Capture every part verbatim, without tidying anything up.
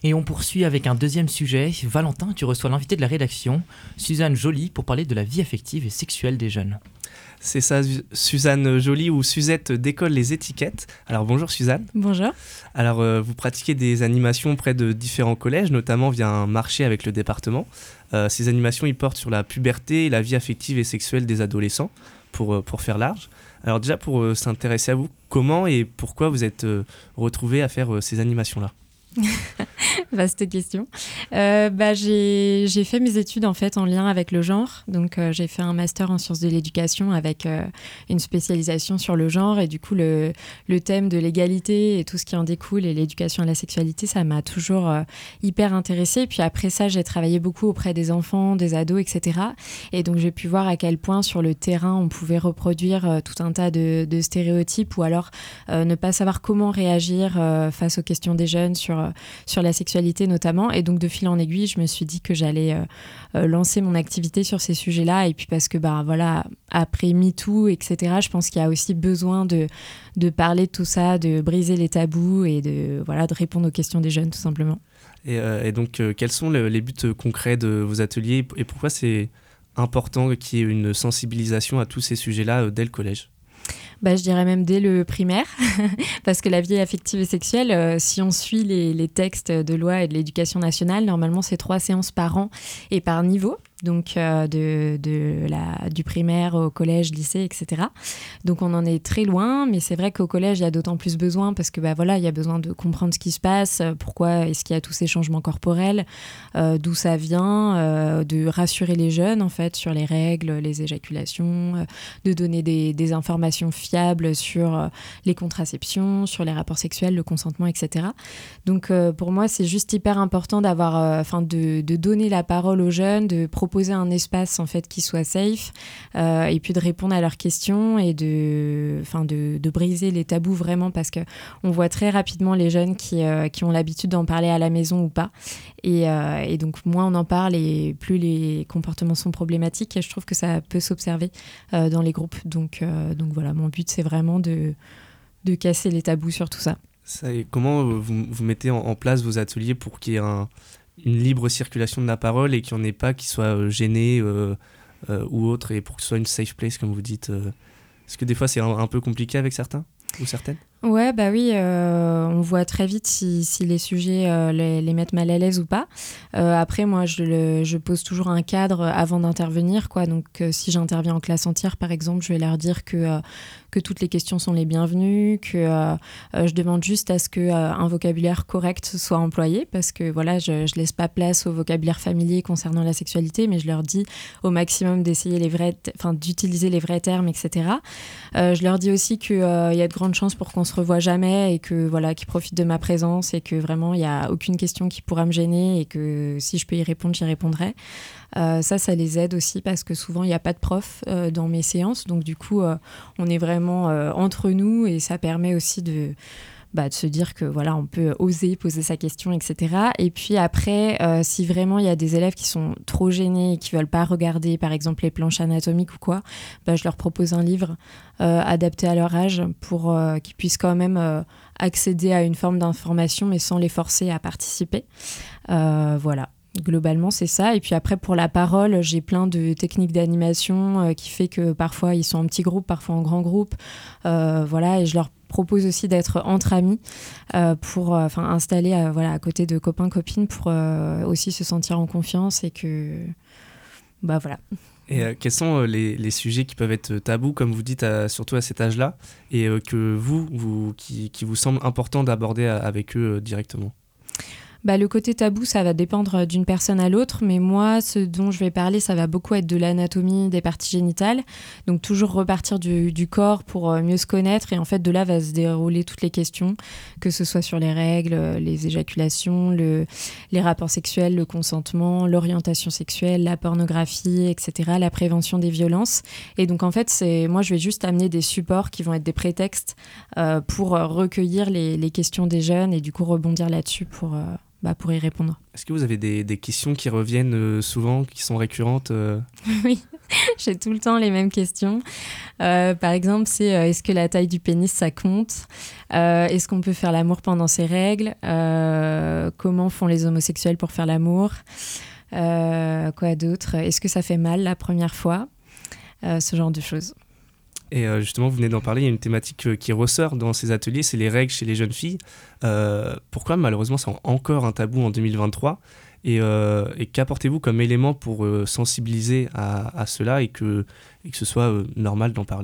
Et on poursuit avec un deuxième sujet. Valentin, tu reçois l'invité de la rédaction, Suzanne Joly, pour parler de la vie affective et sexuelle des jeunes. C'est ça, Suzanne Joly ou Suzette décolle les étiquettes. Alors bonjour Suzanne. Bonjour. Alors euh, vous pratiquez des animations près de différents collèges, notamment via un marché avec le département. Euh, ces animations, ils portent sur la puberté et la vie affective et sexuelle des adolescents, pour, euh, pour faire large. Alors déjà, pour euh, s'intéresser à vous, comment et pourquoi vous êtes euh, retrouvés à faire euh, ces animations-là ? Vaste question. Euh, bah, j'ai, j'ai fait mes études en fait en lien avec le genre. Donc euh, j'ai fait un master en sciences de l'éducation avec euh, une spécialisation sur le genre. Et du coup, le, le thème de l'égalité et tout ce qui en découle et l'éducation à la sexualité, ça m'a toujours euh, hyper intéressée. Et puis après ça, j'ai travaillé beaucoup auprès des enfants, des ados, et cetera. Et donc j'ai pu voir à quel point sur le terrain, on pouvait reproduire euh, tout un tas de, de stéréotypes ou alors euh, ne pas savoir comment réagir euh, face aux questions des jeunes sur, euh, sur la sexualité notamment. Et donc de fil en aiguille, je me suis dit que j'allais euh, euh, lancer mon activité sur ces sujets-là. Et puis parce que bah, voilà, après MeToo, et cetera, je pense qu'il y a aussi besoin de, de parler de tout ça, de briser les tabous et de, voilà, de répondre aux questions des jeunes tout simplement. Et, euh, et donc euh, quels sont le, les buts concrets de vos ateliers et pourquoi c'est important qu'il y ait une sensibilisation à tous ces sujets-là euh, dès le collège ? Bah, je dirais même dès le primaire, parce que la vie affective et sexuelle, euh, si on suit les, les textes de loi et de l'éducation nationale, normalement c'est trois séances par an et par niveau, donc euh, de, de la, du primaire au collège, lycée, et cetera. Donc on en est très loin, mais c'est vrai qu'au collège, il y a d'autant plus besoin parce que bah, voilà, il y a besoin de comprendre ce qui se passe, pourquoi est-ce qu'il y a tous ces changements corporels, euh, d'où ça vient, euh, de rassurer les jeunes en fait sur les règles, les éjaculations, euh, de donner des, des informations fiables sur euh, les contraceptions, sur les rapports sexuels, le consentement, et cetera. Donc euh, pour moi, c'est juste hyper important d'avoir, enfin euh, de, de donner la parole aux jeunes, de proposer un espace en fait qui soit safe euh, et puis de répondre à leurs questions et de, enfin de, de briser les tabous vraiment parce que on voit très rapidement les jeunes qui euh, qui ont l'habitude d'en parler à la maison ou pas et, euh, et donc moins on en parle et plus les comportements sont problématiques et je trouve que ça peut s'observer euh, dans les groupes donc euh, donc voilà, mon but c'est vraiment de de casser les tabous sur tout ça. Ça, et comment vous, vous mettez en, en place vos ateliers pour qu'il y ait un une libre circulation de la parole et qu'il n'y en ait pas qui soient euh, gênés euh, euh, ou autres et pour que ce soit une safe place comme vous dites euh... Est-ce que des fois c'est un, un peu compliqué avec certains ou certaines ? Ouais, bah oui, euh, on voit très vite si, si les sujets euh, les, les mettent mal à l'aise ou pas. Euh, après, moi, je, le, je pose toujours un cadre avant d'intervenir, quoi. Donc, euh, si j'interviens en classe entière, par exemple, je vais leur dire que, euh, que toutes les questions sont les bienvenues, que euh, euh, je demande juste à ce qu'un euh, vocabulaire correct soit employé, parce que voilà, je ne laisse pas place au vocabulaire familier concernant la sexualité, mais je leur dis au maximum d'essayer les vrais, enfin, d'utiliser les vrais termes, et cetera. Euh, je leur dis aussi qu'il euh, y a de grandes chances pour qu'on se revoit jamais et que voilà, qu'ils profitent de ma présence et que vraiment il n'y a aucune question qui pourra me gêner et que si je peux y répondre, j'y répondrai. Euh, ça, ça les aide aussi parce que souvent il n'y a pas de prof euh, dans mes séances, donc du coup euh, on est vraiment euh, entre nous et ça permet aussi de Bah, de se dire que voilà, on peut oser poser sa question, et cetera. Et puis après, euh, si vraiment il y a des élèves qui sont trop gênés et qui veulent pas regarder, par exemple, les planches anatomiques ou quoi, bah, je leur propose un livre euh, adapté à leur âge pour euh, qu'ils puissent quand même euh, accéder à une forme d'information, mais sans les forcer à participer. Euh, voilà. Globalement, c'est ça. Et puis après, pour la parole, j'ai plein de techniques d'animation euh, qui fait que parfois, ils sont en petits groupes, parfois en grands groupes. Euh, voilà, et je leur propose aussi d'être entre amis euh, pour euh, installer euh, voilà, à côté de copains, copines pour euh, aussi se sentir en confiance et que... Bah voilà. Et euh, quels sont euh, les, les sujets qui peuvent être tabous, comme vous dites, à, surtout à cet âge-là, et euh, que vous, vous qui, qui vous semble important d'aborder à, avec eux euh, directement ? Bah, le côté tabou, ça va dépendre d'une personne à l'autre, mais moi, ce dont je vais parler, ça va beaucoup être de l'anatomie des parties génitales. Donc, toujours repartir du, du corps pour mieux se connaître. Et en fait, de là va se dérouler toutes les questions, que ce soit sur les règles, les éjaculations, le, les rapports sexuels, le consentement, l'orientation sexuelle, la pornographie, et cetera, la prévention des violences. Et donc, en fait, c'est, moi, je vais juste amener des supports qui vont être des prétextes euh, pour recueillir les, les questions des jeunes et du coup rebondir là-dessus pour... Euh, bah, pour y répondre. Est-ce que vous avez des, des questions qui reviennent euh, souvent, qui sont récurrentes euh... Oui, j'ai tout le temps les mêmes questions. Euh, par exemple, c'est euh, est-ce que la taille du pénis, ça compte ? euh, Est-ce qu'on peut faire l'amour pendant ses règles ? euh, Comment font les homosexuels pour faire l'amour ? euh, Quoi d'autre ? Est-ce que ça fait mal la première fois ? euh, Ce genre de choses. Et euh, justement, vous venez d'en parler, il y a une thématique euh, qui ressort dans ces ateliers, c'est les règles chez les jeunes filles. Euh, pourquoi malheureusement c'est encore un tabou en deux mille vingt-trois ? Et, euh, et qu'apportez-vous comme élément pour euh, sensibiliser à, à cela et que, et que ce soit euh, normal d'en parler ?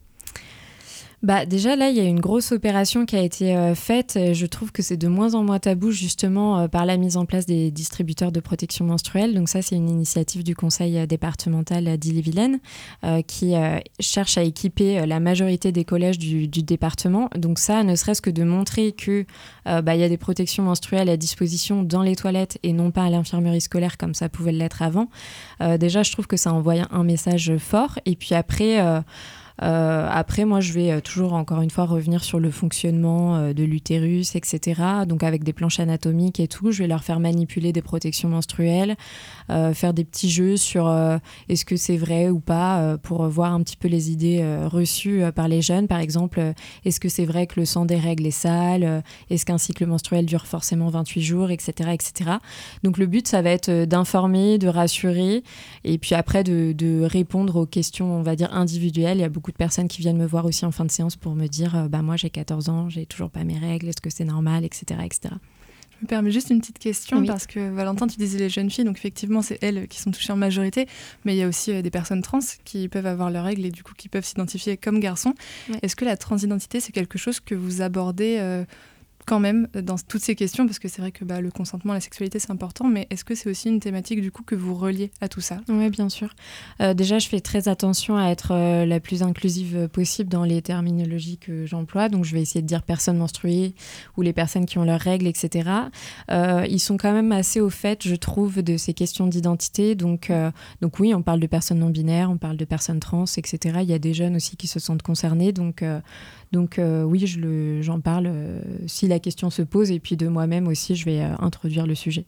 Bah, déjà, là, il y a une grosse opération qui a été euh, faite. Je trouve que c'est de moins en moins tabou, justement, euh, par la mise en place des distributeurs de protection menstruelle. Donc ça, c'est une initiative du conseil départemental d'Ille-et-Vilaine euh, qui euh, cherche à équiper la majorité des collèges du, du département. Donc ça, ne serait-ce que de montrer qu'il euh, bah, y a des protections menstruelles à disposition dans les toilettes et non pas à l'infirmerie scolaire comme ça pouvait l'être avant. Euh, déjà, je trouve que ça envoie un message fort. Et puis après... Euh, Euh, après, moi, je vais euh, toujours, encore une fois, revenir sur le fonctionnement euh, de l'utérus, et cetera. Donc, avec des planches anatomiques et tout, je vais leur faire manipuler des protections menstruelles, euh, faire des petits jeux sur euh, est-ce que c'est vrai ou pas, euh, pour voir un petit peu les idées euh, reçues euh, par les jeunes. Par exemple, euh, est-ce que c'est vrai que le sang des règles est sale ? euh, Est-ce qu'un cycle menstruel dure forcément vingt-huit jours, et cetera, et cetera. Donc, le but, ça va être euh, d'informer, de rassurer, et puis après, de, de répondre aux questions, on va dire, individuelles. Il y a beaucoup de personnes qui viennent me voir aussi en fin de séance pour me dire euh, bah moi j'ai quatorze ans, j'ai toujours pas mes règles, est-ce que c'est normal, et cetera, et cetera. Je me permets juste une petite question Oui. parce que Valentin, tu disais les jeunes filles, donc effectivement c'est elles qui sont touchées en majorité, mais il y a aussi euh, des personnes trans qui peuvent avoir leurs règles et du coup qui peuvent s'identifier comme garçons. Ouais. Est-ce que la transidentité c'est quelque chose que vous abordez euh, quand même dans toutes ces questions, parce que c'est vrai que bah, le consentement, la sexualité c'est important, mais est-ce que c'est aussi une thématique du coup que vous reliez à tout ça ? Oui, bien sûr. Euh, déjà, je fais très attention à être euh, la plus inclusive possible dans les terminologies que j'emploie, donc je vais essayer de dire personnes menstruées ou les personnes qui ont leurs règles, et cetera. Euh, ils sont quand même assez au fait, je trouve, de ces questions d'identité, donc, euh, donc oui, on parle de personnes non-binaires, on parle de personnes trans, et cetera. Il y a des jeunes aussi qui se sentent concernés, donc... Euh, Donc euh, oui, je le, j'en parle euh, si la question se pose, et puis de moi-même aussi, je vais euh, introduire le sujet.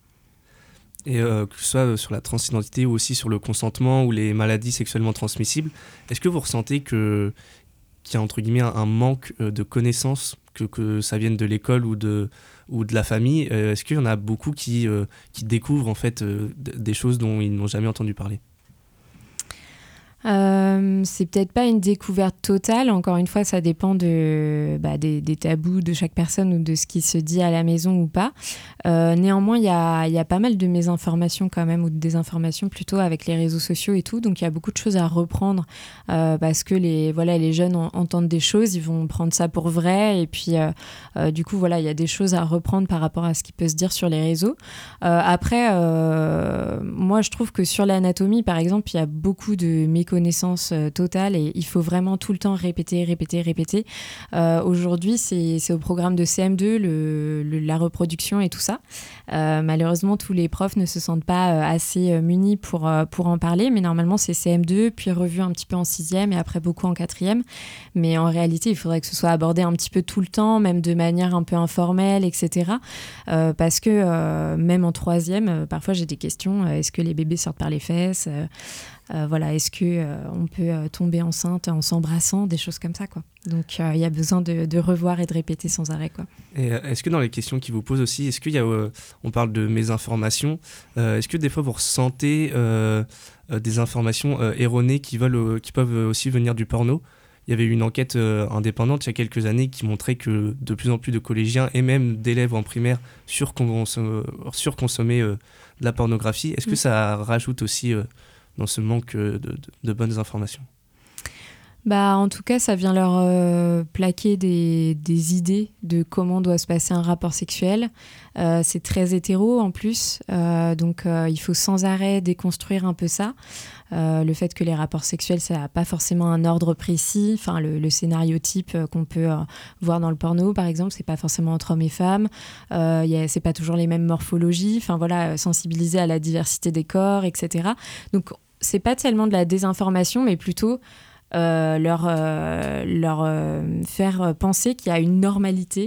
Et euh, que ce soit sur la transidentité ou aussi sur le consentement ou les maladies sexuellement transmissibles, est-ce que vous ressentez que, qu'il y a entre guillemets un, un manque euh, de connaissances, que, que ça vienne de l'école ou de, ou de la famille ? euh, Est-ce qu'il y en a beaucoup qui, euh, qui découvrent en fait euh, d- des choses dont ils n'ont jamais entendu parler ? Euh, c'est peut-être pas une découverte totale. Encore une fois, ça dépend de, bah, des, des tabous de chaque personne ou de ce qui se dit à la maison ou pas. Euh, néanmoins, il y a, y a pas mal de mésinformations quand même, ou de désinformations plutôt, avec les réseaux sociaux et tout. Donc, il y a beaucoup de choses à reprendre euh, parce que les, voilà, les jeunes en, entendent des choses, ils vont prendre ça pour vrai. Et puis, euh, euh, du coup, voilà, il y a des choses à reprendre par rapport à ce qui peut se dire sur les réseaux. Euh, après, euh, moi, je trouve que sur l'anatomie, par exemple, il y a beaucoup de méconnaissances connaissance euh, totale, et il faut vraiment tout le temps répéter, répéter, répéter. Euh, aujourd'hui, c'est, c'est au programme de C M deux, le, le, la reproduction et tout ça. Euh, malheureusement, tous les profs ne se sentent pas euh, assez euh, munis pour, euh, pour en parler, mais normalement, c'est C M deux, puis revu un petit peu en sixième et après beaucoup en quatrième. Mais en réalité, il faudrait que ce soit abordé un petit peu tout le temps, même de manière un peu informelle, et cetera. Euh, parce que euh, même en troisième, euh, parfois j'ai des questions. Euh, est-ce que les bébés sortent par les fesses ? euh, Euh, voilà, est-ce qu'on euh, peut euh, tomber enceinte en s'embrassant, des choses comme ça, quoi. Donc, il euh, y a besoin de, de revoir et de répéter sans arrêt, quoi. Et euh, est-ce que dans les questions qu'ils vous posent aussi, est-ce qu'il y a, euh, on parle de mésinformations, euh, est-ce que des fois vous ressentez euh, euh, des informations euh, erronées qui, veulent, euh, qui peuvent aussi venir du porno ? Il y avait eu une enquête euh, indépendante il y a quelques années qui montrait que de plus en plus de collégiens et même d'élèves en primaire surconsommaient, surconsommaient euh, de la pornographie. Est-ce que mmh. ça rajoute aussi... Euh, dans ce manque de, de, de bonnes informations? Bah, en tout cas, ça vient leur euh, plaquer des, des idées de comment doit se passer un rapport sexuel. Euh, c'est très hétéro en plus, euh, donc euh, il faut sans arrêt déconstruire un peu ça. Euh, le fait que les rapports sexuels, ça n'a pas forcément un ordre précis. Enfin, le, le scénario type qu'on peut euh, voir dans le porno, par exemple, c'est pas forcément entre hommes et femmes. Euh, y a, c'est pas toujours les mêmes morphologies. Enfin voilà, sensibiliser à la diversité des corps, et cetera. Donc c'est pas tellement de la désinformation, mais plutôt euh, leur, euh, leur euh, faire penser qu'il y a une normalité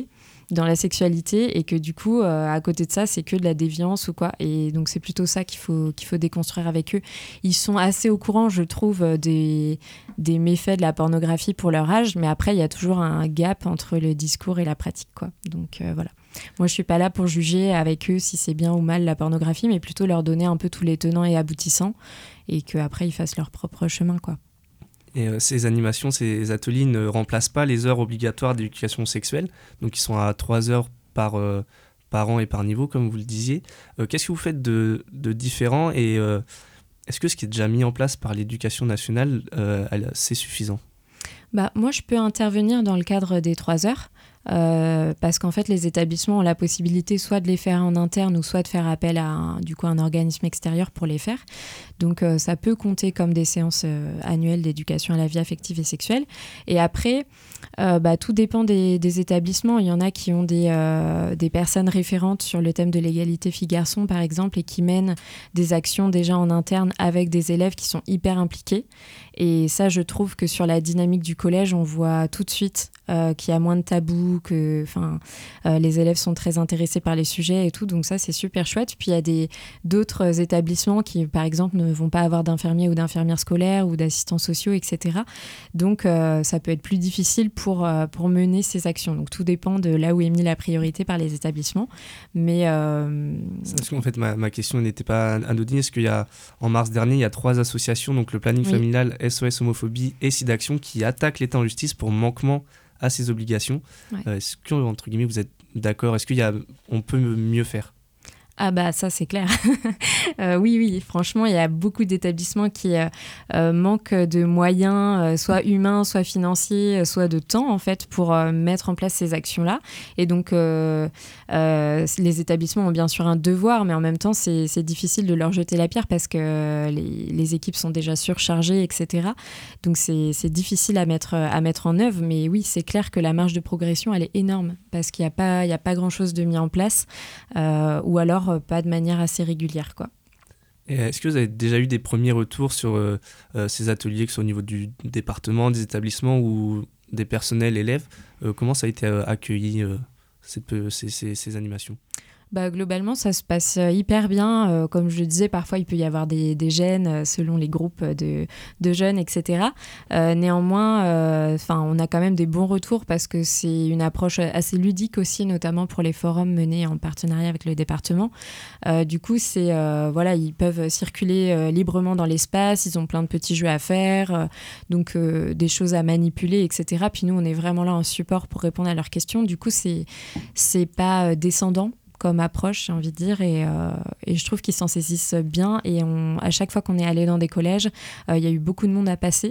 dans la sexualité et que du coup, euh, à côté de ça, c'est que de la déviance ou quoi. Et donc, c'est plutôt ça qu'il faut, qu'il faut déconstruire avec eux. Ils sont assez au courant, je trouve, des, des méfaits de la pornographie pour leur âge, mais après, il y a toujours un gap entre le discours et la pratique, quoi. Donc, euh, voilà. Moi, je suis pas là pour juger avec eux si c'est bien ou mal la pornographie, mais plutôt leur donner un peu tous les tenants et aboutissants et qu'après, ils fassent leur propre chemin, quoi. Et euh, ces animations, ces ateliers ne remplacent pas les heures obligatoires d'éducation sexuelle, donc ils sont à trois heures par, euh, par an et par niveau, comme vous le disiez. Euh, qu'est-ce que vous faites de, de différent et euh, est-ce que ce qui est déjà mis en place par l'éducation nationale, euh, elle, c'est suffisant ? Bah, moi, je peux intervenir dans le cadre des trois heures. Euh, parce qu'en fait, les établissements ont la possibilité soit de les faire en interne ou soit de faire appel à un, du coup, un organisme extérieur pour les faire. Donc, euh, ça peut compter comme des séances euh, annuelles d'éducation à la vie affective et sexuelle. Et après, euh, bah, tout dépend des, des établissements. Il y en a qui ont des, euh, des personnes référentes sur le thème de l'égalité filles-garçons, par exemple, et qui mènent des actions déjà en interne avec des élèves qui sont hyper impliqués. Et ça, je trouve que sur la dynamique du collège, on voit tout de suite euh, qu'il y a moins de tabous, que euh, les élèves sont très intéressés par les sujets et tout. Donc ça, c'est super chouette. Puis il y a des, d'autres établissements qui, par exemple, ne vont pas avoir d'infirmiers ou d'infirmières scolaires ou d'assistants sociaux, et cetera. Donc euh, ça peut être plus difficile pour, euh, pour mener ces actions. Donc tout dépend de là où est mis la priorité par les établissements. Mais... Euh... Parce qu'en fait, ma, ma question n'était pas anodine. Est-ce qu'il y a, en mars dernier, il y a trois associations, donc le planning oui. familial, S O S Homophobie et SIDAction, qui attaquent l'État en justice pour manquement à ses obligations. Ouais. Euh, est-ce que, entre guillemets, vous êtes d'accord ? Est-ce qu'il y a, on peut mieux faire ? Ah bah ça c'est clair. euh, oui, oui, franchement, il y a beaucoup d'établissements qui euh, euh, manquent de moyens, euh, soit humains, soit financiers, soit de temps en fait, pour euh, mettre en place ces actions-là. Et donc, euh, euh, les établissements ont bien sûr un devoir, mais en même temps, c'est, c'est difficile de leur jeter la pierre parce que les, les équipes sont déjà surchargées, et cetera. Donc, c'est, c'est difficile à mettre, à mettre en œuvre. Mais oui, c'est clair que la marge de progression, elle est énorme parce qu'il n'y a pas, il n'y a pas grand-chose de mis en place. Euh, ou alors, pas de manière assez régulière, quoi. Et est-ce que vous avez déjà eu des premiers retours sur euh, euh, ces ateliers, que ce soit au niveau du département, des établissements ou des personnels élèves ? euh, Comment ça a été euh, accueilli, euh, cette, ces, ces, ces animations ? Bah, globalement, ça se passe hyper bien. Euh, comme je le disais, parfois, il peut y avoir des, des gènes selon les groupes de, de jeunes, et cetera. Euh, néanmoins, euh, on a quand même des bons retours parce que c'est une approche assez ludique aussi, notamment pour les forums menés en partenariat avec le département. Euh, du coup, c'est, euh, voilà, ils peuvent circuler euh, librement dans l'espace, ils ont plein de petits jeux à faire, euh, donc euh, des choses à manipuler, et cetera. Puis nous, on est vraiment là en support pour répondre à leurs questions. Du coup, c'est, c'est pas descendant comme approche, j'ai envie de dire, et, euh, et je trouve qu'ils s'en saisissent bien. Et on, à chaque fois qu'on est allé dans des collèges, il euh, y a eu beaucoup de monde à passer.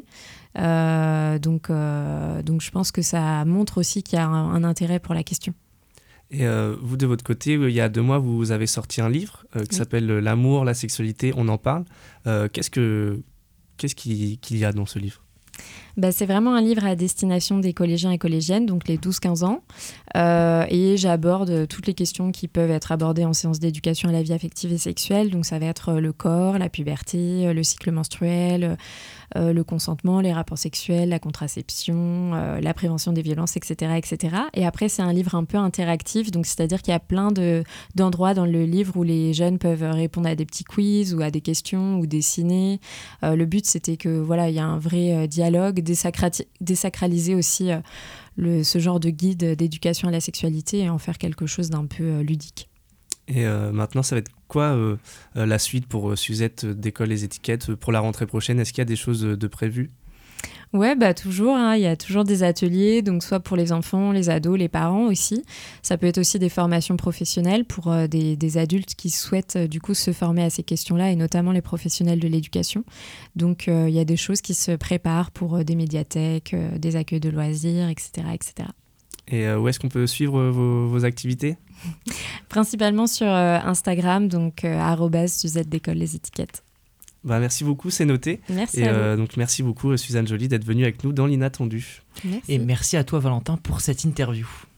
Euh, donc, euh, donc je pense que ça montre aussi qu'il y a un, un intérêt pour la question. Et euh, vous, de votre côté, il y a deux mois, vous avez sorti un livre euh, qui oui. s'appelle « L'amour, la sexualité, on en parle ». Euh, qu'est-ce, que, qu'est-ce qu'il, qu'il y a dans ce livre ? Bah, c'est vraiment un livre à destination des collégiens et collégiennes, donc les douze quinze ans. Euh, et j'aborde toutes les questions qui peuvent être abordées en séance d'éducation à la vie affective et sexuelle. Donc ça va être le corps, la puberté, le cycle menstruel, euh, le consentement, les rapports sexuels, la contraception, euh, la prévention des violences, et cetera, et cetera. Et après, c'est un livre un peu interactif, donc c'est-à-dire qu'il y a plein de, d'endroits dans le livre où les jeunes peuvent répondre à des petits quiz ou à des questions ou dessiner. Euh, le but, c'était que voilà, il y a un vrai euh, dialogue, désacrati- désacraliser aussi euh, le, ce genre de guide d'éducation à la sexualité et en faire quelque chose d'un peu euh, ludique. Et euh, maintenant, ça va être quoi euh, euh, la suite pour euh, Suzette d'École Les Étiquettes pour la rentrée prochaine ? Est-ce qu'il y a des choses de prévues ? Ouais, bah toujours, hein, il y a toujours des ateliers, donc soit pour les enfants, les ados, les parents aussi. Ça peut être aussi des formations professionnelles pour euh, des, des adultes qui souhaitent euh, du coup se former à ces questions-là, et notamment les professionnels de l'éducation. Donc euh, il y a des choses qui se préparent pour euh, des médiathèques, euh, des accueils de loisirs, et cetera, et cetera. Et euh, où est-ce qu'on peut suivre vos, vos activités ? Principalement sur euh, Instagram, donc euh, arobase Suzette d'École Les Étiquettes. Bah, merci beaucoup, c'est noté. Merci et à euh, vous. Donc merci beaucoup Suzanne Joly d'être venue avec nous dans l'Inattendu. Merci. Et merci à toi Valentin pour cette interview.